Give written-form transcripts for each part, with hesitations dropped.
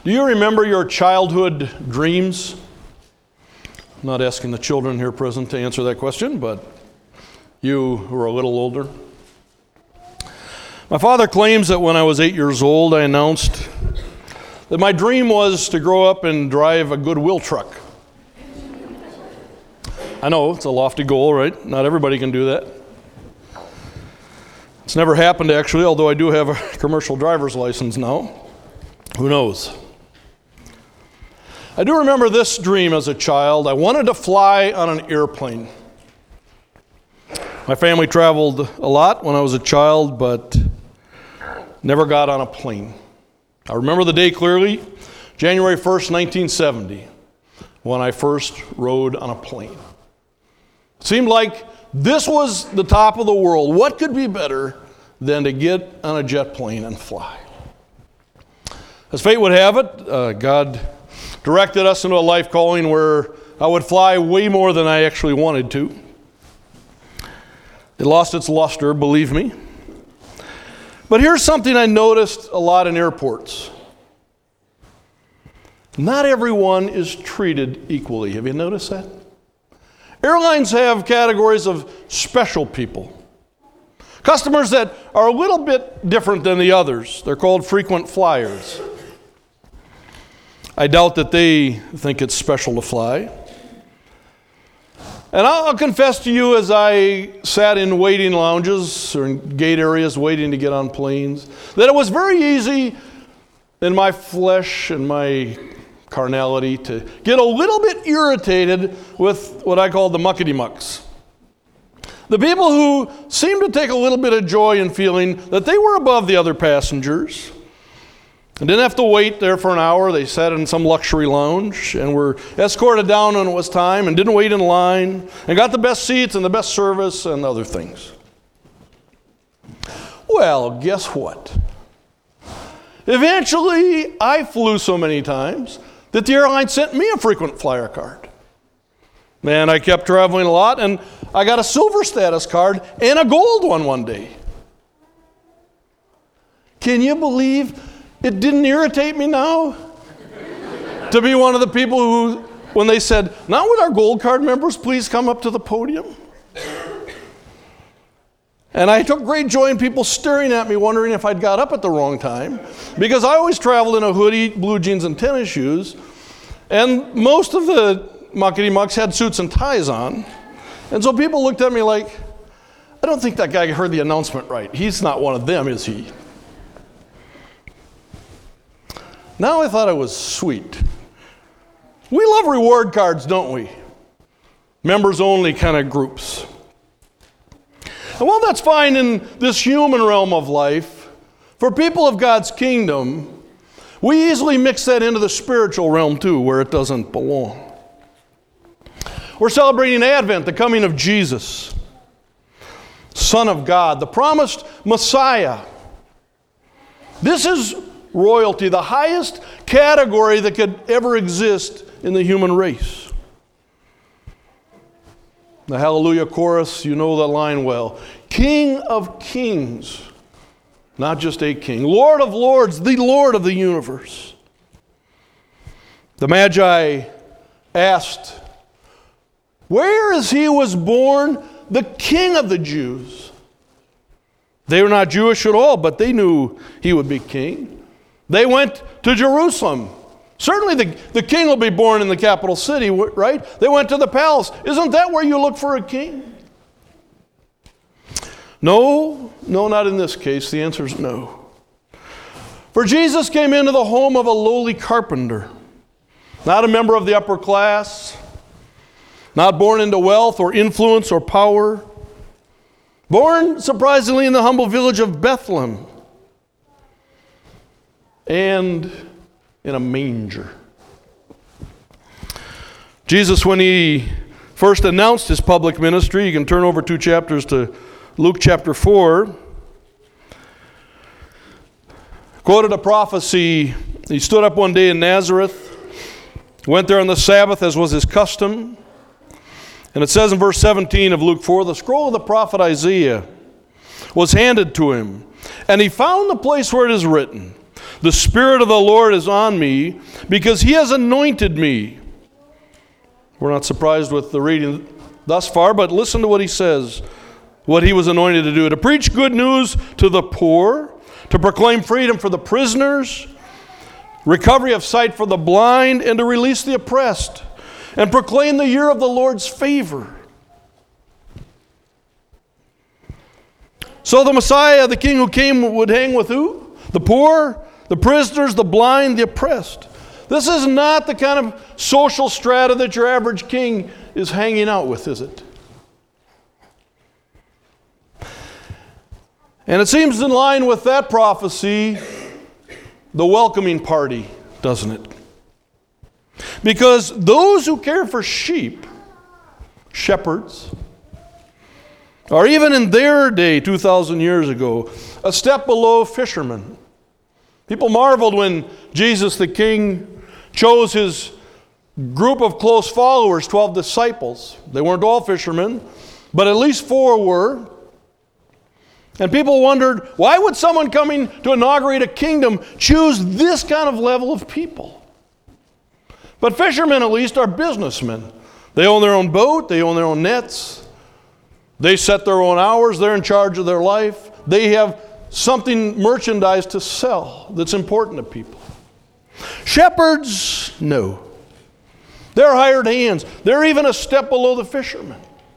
Do you remember your childhood dreams? I'm not asking the children here present to answer that question, but you who are a little older. My father claims that when I was 8 years old, I announced that my dream was to grow up and drive a Goodwill truck. I know, it's a lofty goal, right? Not everybody can do that. It's never happened, actually, although I do have a commercial driver's license now. Who knows? I do remember this dream as a child. I wanted to fly on an airplane. My family traveled a lot when I was a child, but never got on a plane. I remember the day clearly, January 1st, 1970, when I first rode on a plane. It seemed like this was the top of the world. What could be better than to get on a jet plane and fly? As fate would have it, God directed us into a life calling where I would fly way more than I actually wanted to. It lost its luster, believe me. But here's something I noticed a lot in airports. Not everyone is treated equally. Have you noticed that? Airlines have categories of special people. Customers that are a little bit different than the others. They're called frequent flyers. I doubt that they think it's special to fly. And I'll confess to you, as I sat in waiting lounges or in gate areas waiting to get on planes, that it was very easy in my flesh and my carnality to get a little bit irritated with what I call the muckety-mucks. The people who seemed to take a little bit of joy in feeling that they were above the other passengers and didn't have to wait there for an hour. They sat in some luxury lounge and were escorted down when it was time and didn't wait in line and got the best seats and the best service and other things. Well, guess what? Eventually, I flew so many times that the airline sent me a frequent flyer card. Man, I kept traveling a lot, and I got a silver status card and a gold one day. Can you believe it didn't irritate me now to be one of the people who, when they said, "Now would our gold card members please come up to the podium?" And I took great joy in people staring at me, wondering if I'd got up at the wrong time, because I always traveled in a hoodie, blue jeans, and tennis shoes, and most of the muckety-mucks had suits and ties on. And so people looked at me like, "I don't think that guy heard the announcement right. He's not one of them, is he?" Now I thought I was sweet. We love reward cards, don't we? Members-only kind of groups. And while that's fine in this human realm of life, for people of God's kingdom, we easily mix that into the spiritual realm too, where it doesn't belong. We're celebrating Advent, the coming of Jesus, Son of God, the promised Messiah. This is royalty, the highest category that could ever exist in the human race. The Hallelujah chorus, you know the line well. King of kings, not just a king. Lord of lords, the Lord of the universe. The Magi asked, "Where is he who was born, the King of the Jews?" They were not Jewish at all, but they knew he would be king. They went to Jerusalem. Certainly the king will be born in the capital city, right? They went to the palace. Isn't that where you look for a king? No, not in this case. The answer is no. For Jesus came into the home of a lowly carpenter, not a member of the upper class, not born into wealth or influence or power, born surprisingly in the humble village of Bethlehem, and in a manger. Jesus, when he first announced his public ministry, you can turn over 2 chapters to Luke chapter 4, quoted a prophecy. He stood up one day in Nazareth, went there on the Sabbath as was his custom, and it says in verse 17 of Luke 4, the scroll of the prophet Isaiah was handed to him, and he found the place where it is written, The Spirit of the Lord is on me because He has anointed me. We're not surprised with the reading thus far, but listen to what He says, what He was anointed to do. To preach good news to the poor, to proclaim freedom for the prisoners, recovery of sight for the blind, and to release the oppressed, and proclaim the year of the Lord's favor. So the Messiah, the King who came, would hang with who? The poor, the prisoners, the blind, the oppressed. This is not the kind of social strata that your average king is hanging out with, is it? And it seems in line with that prophecy, the welcoming party, doesn't it? Because those who care for sheep, shepherds, are even in their day, 2,000 years ago, a step below fishermen. People marveled when Jesus the King chose his group of close followers, 12 disciples. They weren't all fishermen, but at least 4 were. And people wondered, why would someone coming to inaugurate a kingdom choose this kind of level of people? But fishermen, at least, are businessmen. They own their own boat, they own their own nets. They set their own hours. They're in charge of their life. They have something, merchandise to sell that's important to people. Shepherds, no. They're hired hands. They're even a step below the fishermen.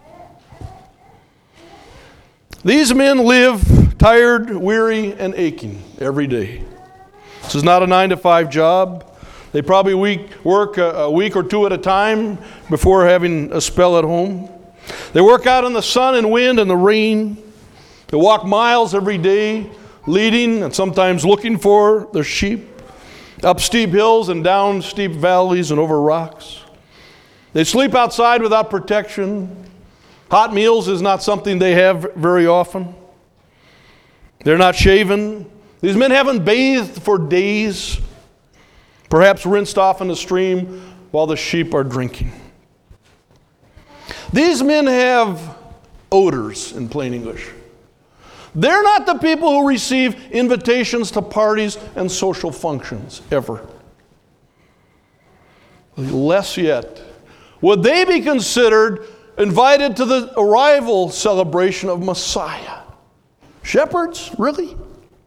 These men live tired, weary, and aching every day. This is not a 9-to-5 job. They probably work a week or 2 at a time before having a spell at home. They work out in the sun and wind and the rain. They walk miles every day, leading and sometimes looking for their sheep, up steep hills and down steep valleys and over rocks. They sleep outside without protection. Hot meals is not something they have very often. They're not shaven. These men haven't bathed for days, perhaps rinsed off in the stream while the sheep are drinking. These men have odors, in plain English. They're not the people who receive invitations to parties and social functions, ever. Less yet, would they be considered invited to the arrival celebration of Messiah? Shepherds? Really?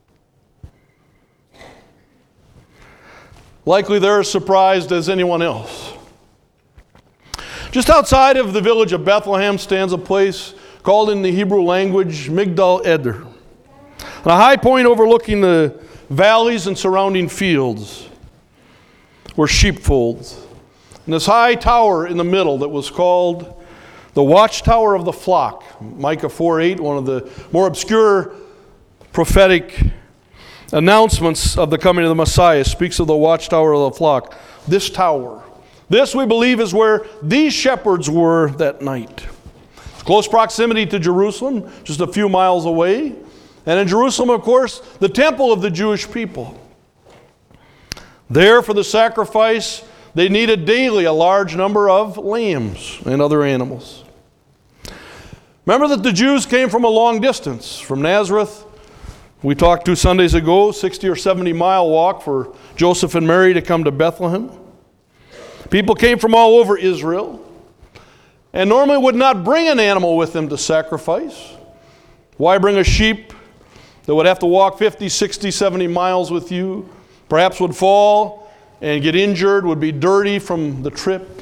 Likely they're as surprised as anyone else. Just outside of the village of Bethlehem stands a place called in the Hebrew language Migdal Eder, on a high point overlooking the valleys and surrounding fields were sheepfolds. And this high tower in the middle that was called the Watchtower of the Flock. Micah 4:8, one of the more obscure prophetic announcements of the coming of the Messiah, speaks of the Watchtower of the Flock. This tower. This, we believe, is where these shepherds were that night. Close proximity to Jerusalem, just a few miles away. And in Jerusalem, of course, the temple of the Jewish people. There, for the sacrifice, they needed daily a large number of lambs and other animals. Remember that the Jews came from a long distance, from Nazareth. We talked 2 Sundays ago, 60 or 70 mile walk for Joseph and Mary to come to Bethlehem. People came from all over Israel and normally would not bring an animal with them to sacrifice. Why bring a sheep that would have to walk 50, 60, 70 miles with you? Perhaps would fall and get injured, would be dirty from the trip.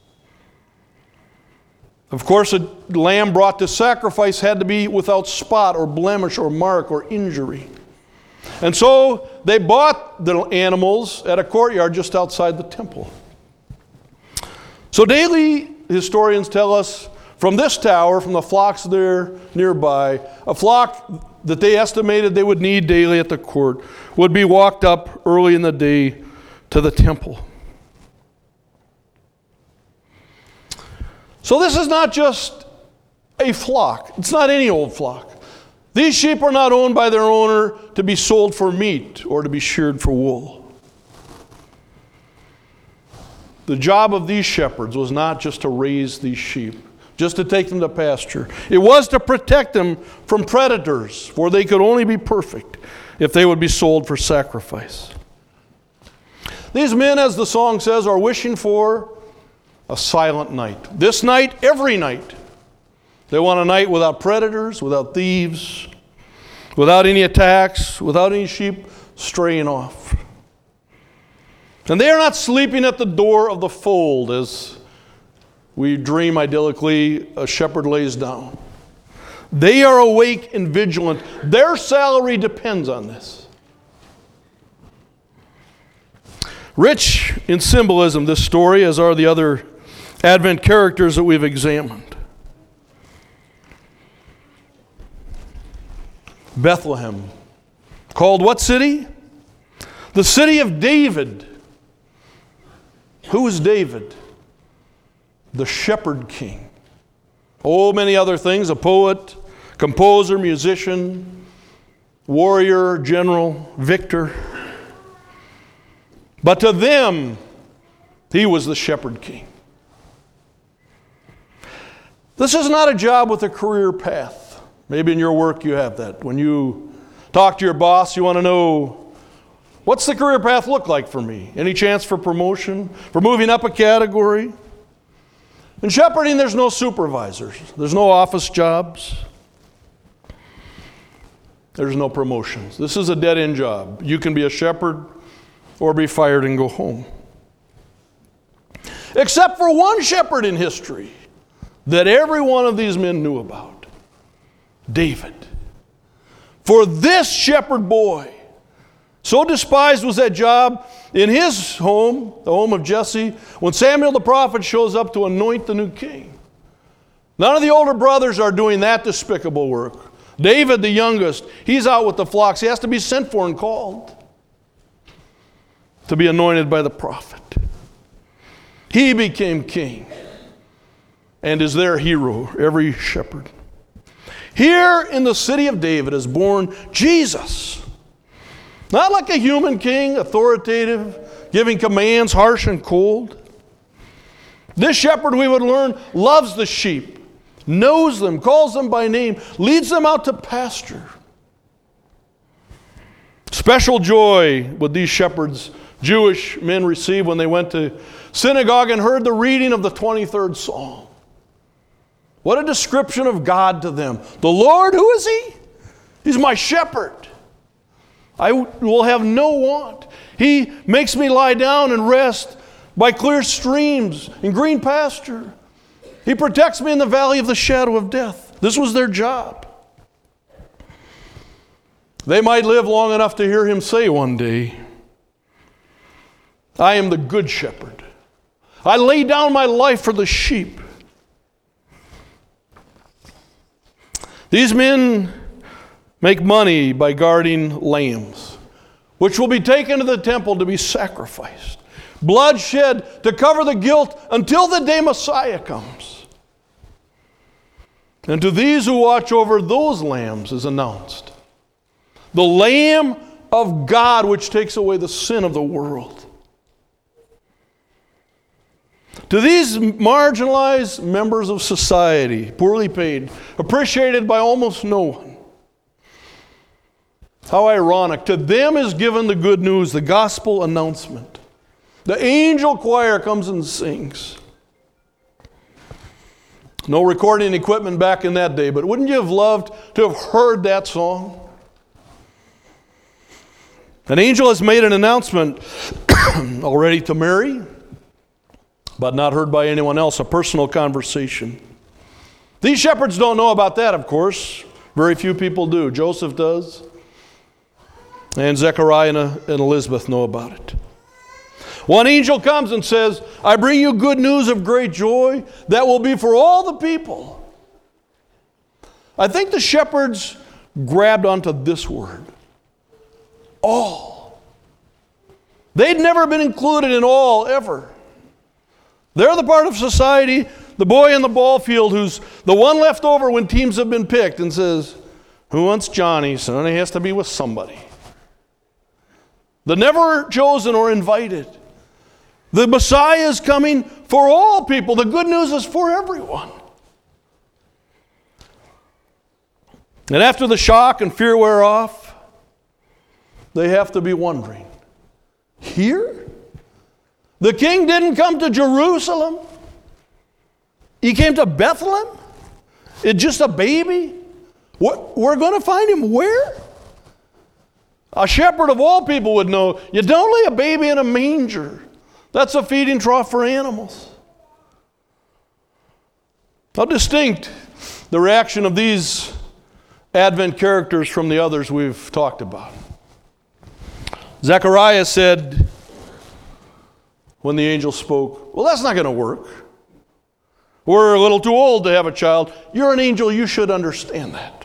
Of course, a lamb brought to sacrifice had to be without spot or blemish or mark or injury. And so they bought the animals at a courtyard just outside the temple. So daily, historians tell us, from this tower, from the flocks there nearby, a flock that they estimated they would need daily at the court would be walked up early in the day to the temple. So this is not just a flock. It's not any old flock. These sheep are not owned by their owner to be sold for meat or to be sheared for wool. The job of these shepherds was not just to raise these sheep, just to take them to pasture. It was to protect them from predators, for they could only be perfect if they would be sold for sacrifice. These men, as the song says, are wishing for a silent night. This night, every night. They want a night without predators, without thieves, without any attacks, without any sheep straying off. And they are not sleeping at the door of the fold as we dream idyllically a shepherd lays down. They are awake and vigilant. Their salary depends on this. Rich in symbolism, this story, as are the other Advent characters that we've examined. Bethlehem, called what city? The city of David. Who is David? The shepherd king. Oh, many other things, a poet, composer, musician, warrior, general, victor. But to them, he was the shepherd king. This is not a job with a career path. Maybe in your work you have that. When you talk to your boss, you want to know, what's the career path look like for me? Any chance for promotion? For moving up a category? In shepherding, there's no supervisors. There's no office jobs. There's no promotions. This is a dead-end job. You can be a shepherd or be fired and go home. Except for one shepherd in history that every one of these men knew about. David. For this shepherd boy, so despised was that job in his home, the home of Jesse, when Samuel the prophet shows up to anoint the new king. None of the older brothers are doing that despicable work. David, the youngest, he's out with the flocks. He has to be sent for and called to be anointed by the prophet. He became king and is their hero, every shepherd. Here in the city of David is born Jesus. Not like a human king, authoritative, giving commands, harsh and cold. This shepherd, we would learn, loves the sheep, knows them, calls them by name, leads them out to pasture. Special joy would these shepherds, Jewish men, receive when they went to synagogue and heard the reading of the 23rd Psalm. What a description of God to them. The Lord, who is He? He's my shepherd. I will have no want. He makes me lie down and rest by clear streams in green pasture. He protects me in the valley of the shadow of death. This was their job. They might live long enough to hear Him say one day, I am the good shepherd. I lay down my life for the sheep. These men make money by guarding lambs, which will be taken to the temple to be sacrificed. Blood shed to cover the guilt until the day Messiah comes. And to these who watch over those lambs is announced, the Lamb of God which takes away the sin of the world. To these marginalized members of society, poorly paid, appreciated by almost no one, how ironic. To them is given the good news, the gospel announcement. The angel choir comes and sings. No recording equipment back in that day, but wouldn't you have loved to have heard that song? An angel has made an announcement already to Mary, but not heard by anyone else, a personal conversation. These shepherds don't know about that, of course. Very few people do. Joseph does. And Zechariah and Elizabeth know about it. One angel comes and says, I bring you good news of great joy that will be for all the people. I think the shepherds grabbed onto this word. All. They'd never been included in all, ever. They're the part of society, the boy in the ball field who's the one left over when teams have been picked and says, who wants Johnny? So he has to be with somebody. The never chosen or invited. The Messiah is coming for all people. The good news is for everyone. And after the shock and fear wear off, they have to be wondering, here? The king didn't come to Jerusalem. He came to Bethlehem. It's just a baby. We're going to find him where? A shepherd of all people would know, you don't lay a baby in a manger. That's a feeding trough for animals. How distinct the reaction of these Advent characters from the others we've talked about. Zechariah said, when the angel spoke, well, that's not going to work. We're a little too old to have a child. You're an angel, you should understand that.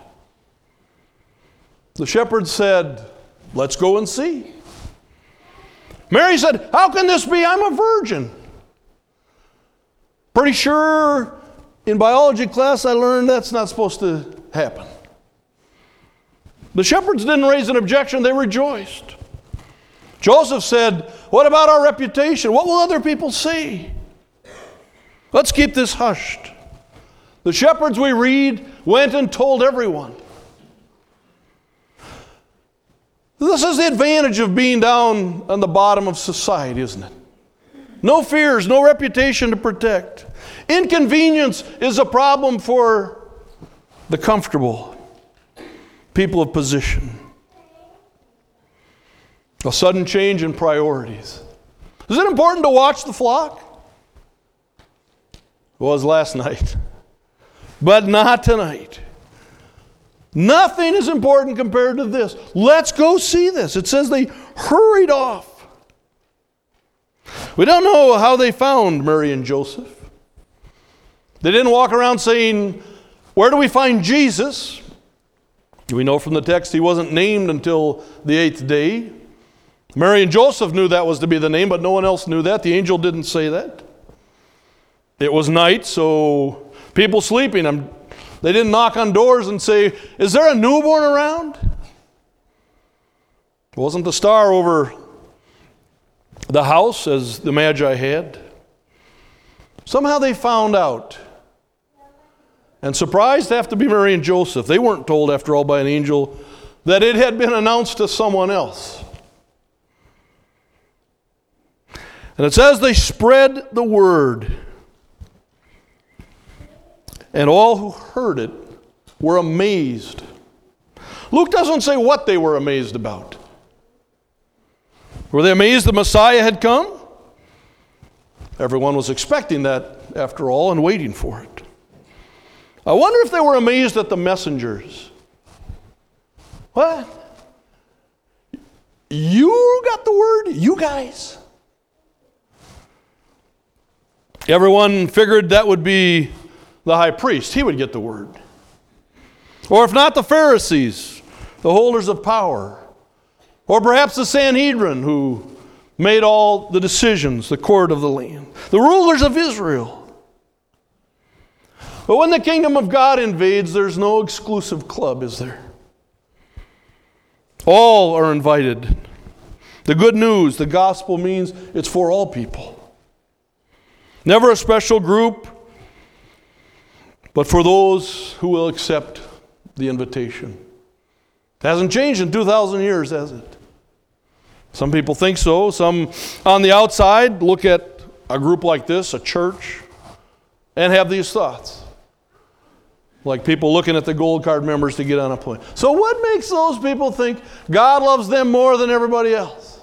The shepherd said, let's go and see. Mary said, how can this be? I'm a virgin. Pretty sure in biology class I learned that's not supposed to happen. The shepherds didn't raise an objection, they rejoiced. Joseph said, what about our reputation? What will other people say? Let's keep this hushed. The shepherds, we read, went and told everyone. This is the advantage of being down on the bottom of society, isn't it? No fears, no reputation to protect. Inconvenience is a problem for the comfortable, people of position. A sudden change in priorities. Is it important to watch the flock? It was last night, but not tonight. Nothing is important compared to this. Let's go see this. It says they hurried off. We don't know how they found Mary and Joseph. They didn't walk around saying, where do we find Jesus? We know from the text he wasn't named until the 8th day. Mary and Joseph knew that was to be the name, but no one else knew that. The angel didn't say that. It was night, so people sleeping. They didn't knock on doors and say, is there a newborn around? It wasn't the star over the house as the Magi had. Somehow they found out. And surprised have to be Mary and Joseph. They weren't told, after all, by an angel that it had been announced to someone else. And it says they spread the word. And all who heard it were amazed. Luke doesn't say what they were amazed about. Were they amazed the Messiah had come? Everyone was expecting that, after all, and waiting for it. I wonder if they were amazed at the messengers. What? You got the word? You guys? Everyone figured that would be the high priest. He would get the word. Or if not, the Pharisees, the holders of power. Or perhaps the Sanhedrin, who made all the decisions, the court of the land. The rulers of Israel. But when the kingdom of God invades, there's no exclusive club, is there? All are invited. The good news, the gospel, means it's for all people. Never a special group, but for those who will accept the invitation. It hasn't changed in 2,000 years, has it? Some people think so. Some on the outside look at a group like this, a church, and have these thoughts. Like people looking at the gold card members to get on a plane. So what makes those people think God loves them more than everybody else?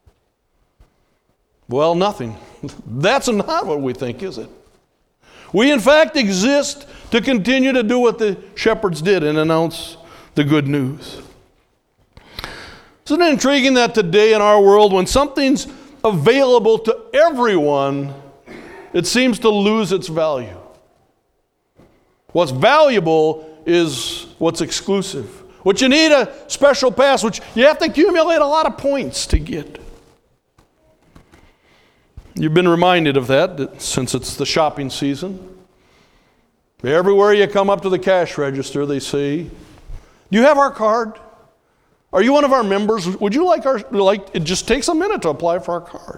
Well, nothing. That's not what we think, is it? We, in fact, exist to continue to do what the shepherds did and announce the good news. Isn't it intriguing that today in our world, when something's available to everyone, it seems to lose its value? What's valuable is what's exclusive. Which you need a special pass, which you have to accumulate a lot of points to get. You've been reminded of that since it's the shopping season. Everywhere you come up to the cash register, they say, do you have our card? Are you one of our members? Would you like it just takes a minute to apply for our card.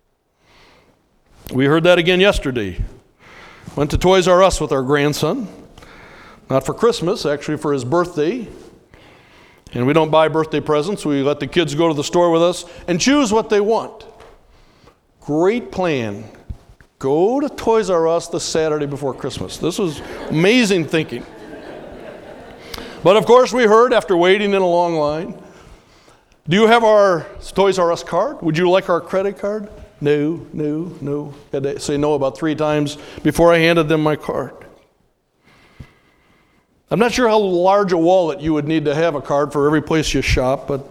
We heard that again yesterday. Went to Toys R Us with our grandson. Not for Christmas, actually for his birthday. And we don't buy birthday presents. We let the kids go to the store with us and choose what they want. great plan. Go to Toys R Us the Saturday before Christmas. This was amazing thinking. But of course we heard after waiting in a long line, do you have our Toys R Us card? Would you like our credit card? No. Had to say no about 3 times before I handed them my card. I'm not sure how large a wallet you would need to have a card for every place you shop, but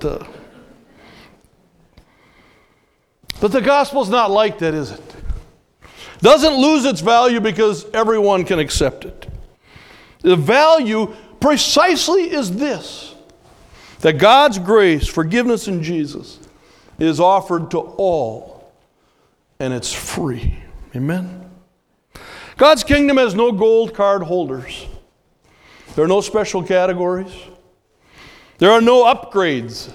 the gospel's not like that, is it? Doesn't lose its value because everyone can accept it. The value precisely is this, that God's grace, forgiveness in Jesus, is offered to all, and it's free. Amen? God's kingdom has no gold card holders. There are no special categories. There are no upgrades.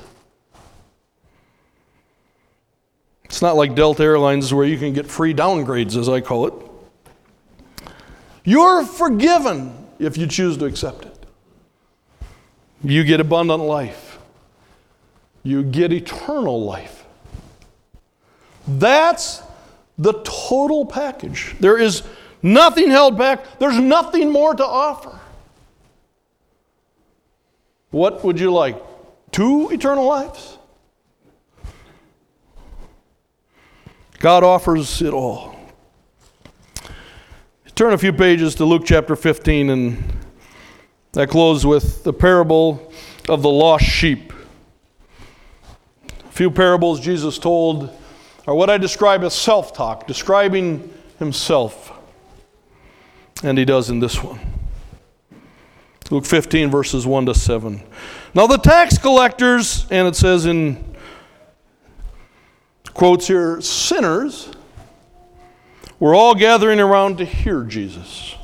It's not like Delta Airlines where you can get free downgrades, as I call it. You're forgiven if you choose to accept it. You get abundant life. You get eternal life. That's the total package. There is nothing held back. There's nothing more to offer. What would you like? 2 eternal lives? God offers it all. Turn a few pages to Luke chapter 15, and that closes with the parable of the lost sheep. A few parables Jesus told are what I describe as self-talk, describing himself. And he does in this one. Luke 15, verses 1 to 7. Now the tax collectors, and it says in quotes here, sinners, were all gathering around to hear Jesus.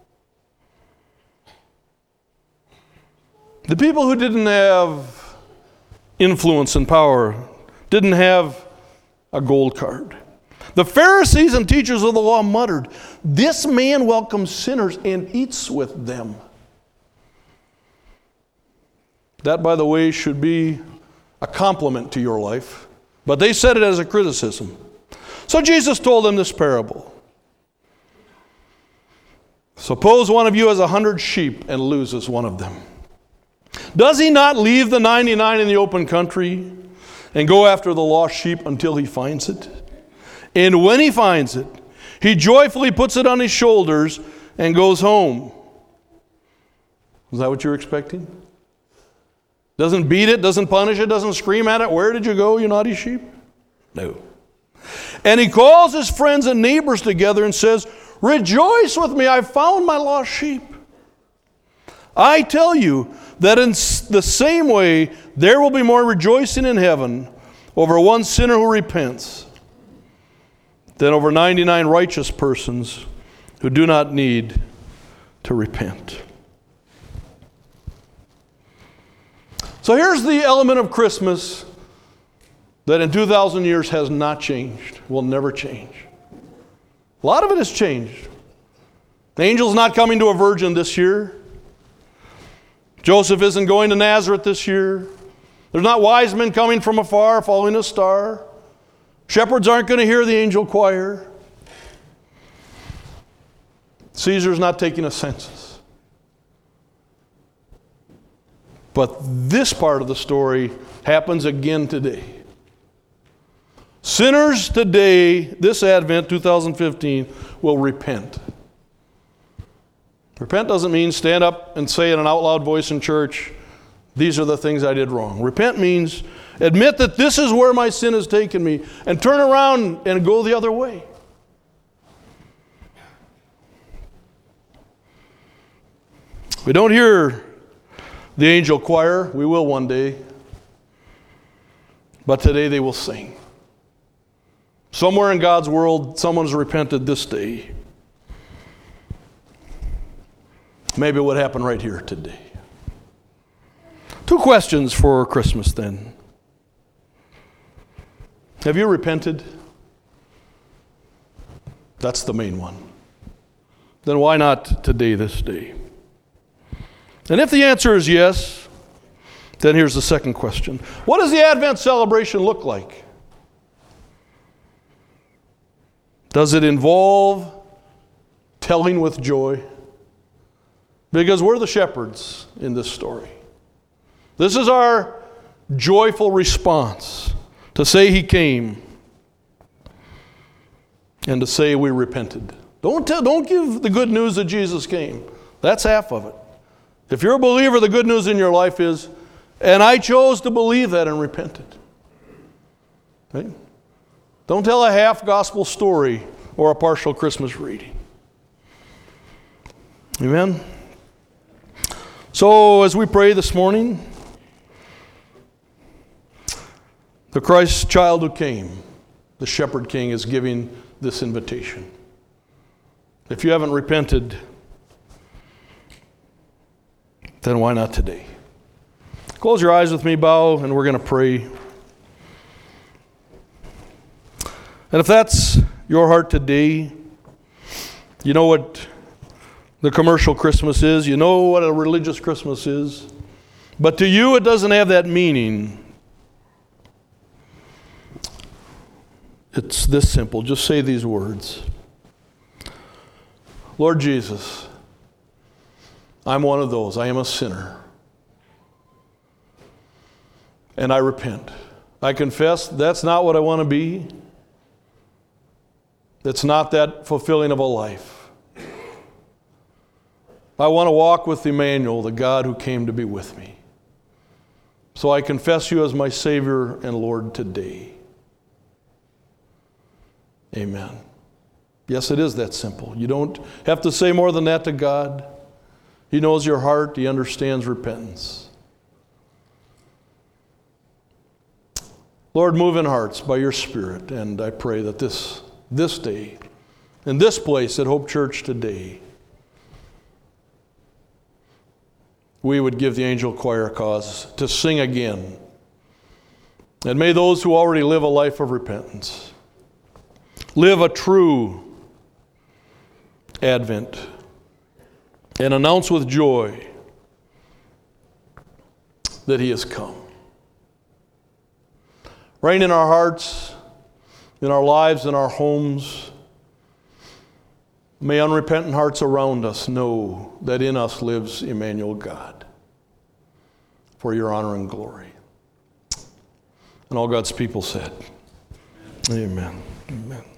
The people who didn't have influence and power didn't have a gold card. The Pharisees and teachers of the law muttered, "This man welcomes sinners and eats with them." That, by the way, should be a compliment to your life. But they said it as a criticism. So Jesus told them this parable. Suppose one of you has 100 sheep and loses one of them. Does he not leave the 99 in the open country and go after the lost sheep until he finds it? And when he finds it, he joyfully puts it on his shoulders and goes home. Is that what you're expecting? Doesn't beat it, doesn't punish it, doesn't scream at it. "Where did you go, you naughty sheep?" No. And he calls his friends and neighbors together and says, "Rejoice with me, I've found my lost sheep." I tell you that in the same way, there will be more rejoicing in heaven over one sinner who repents than over 99 righteous persons who do not need to repent. So here's the element of Christmas that in 2,000 years has not changed, will never change. A lot of it has changed. The angel's not coming to a virgin this year. Joseph isn't going to Nazareth this year. There's not wise men coming from afar following a star. Shepherds aren't going to hear the angel choir. Caesar's not taking a census. But this part of the story happens again today. Sinners today, this Advent 2015, will repent. Repent doesn't mean stand up and say in an out loud voice in church, "These are the things I did wrong." Repent means admit that this is where my sin has taken me and turn around and go the other way. We don't hear the angel choir. We will one day. But today they will sing. Somewhere in God's world, someone's repented this day. Maybe it would happen right here today. 2 questions for Christmas then. Have you repented? That's the main one. Then why not today, this day? And if the answer is yes, then here's the second question. What does the Advent celebration look like? Does it involve telling with joy? Because we're the shepherds in this story. This is our joyful response to say He came and to say we repented. Don't give the good news that Jesus came. That's half of it. If you're a believer, the good news in your life is, and I chose to believe that and repented. Right? Don't tell a half gospel story or a partial Christmas reading. Amen? So as we pray this morning, the Christ child who came, the shepherd king, is giving this invitation. If you haven't repented, then why not today? Close your eyes with me, bow, and we're going to pray. And if that's your heart today, you know what the commercial Christmas is, you know what a religious Christmas is, but to you it doesn't have that meaning. It's this simple. Just say these words. Lord Jesus, I'm one of those. I am a sinner. And I repent. I confess that's not what I want to be. It's not that fulfilling of a life. I want to walk with Emmanuel, the God who came to be with me. So I confess you as my Savior and Lord today. Amen. Yes, it is that simple. You don't have to say more than that to God. He knows your heart. He understands repentance. Lord, move in hearts by your Spirit, and I pray that this day, in this place at Hope Church today, we would give the angel choir cause to sing again. And may those who already live a life of repentance live a true Advent and announce with joy that He has come. Reign in our hearts, in our lives, in our homes. May unrepentant hearts around us know that in us lives Emmanuel God, for your honor and glory. And all God's people said, Amen. Amen.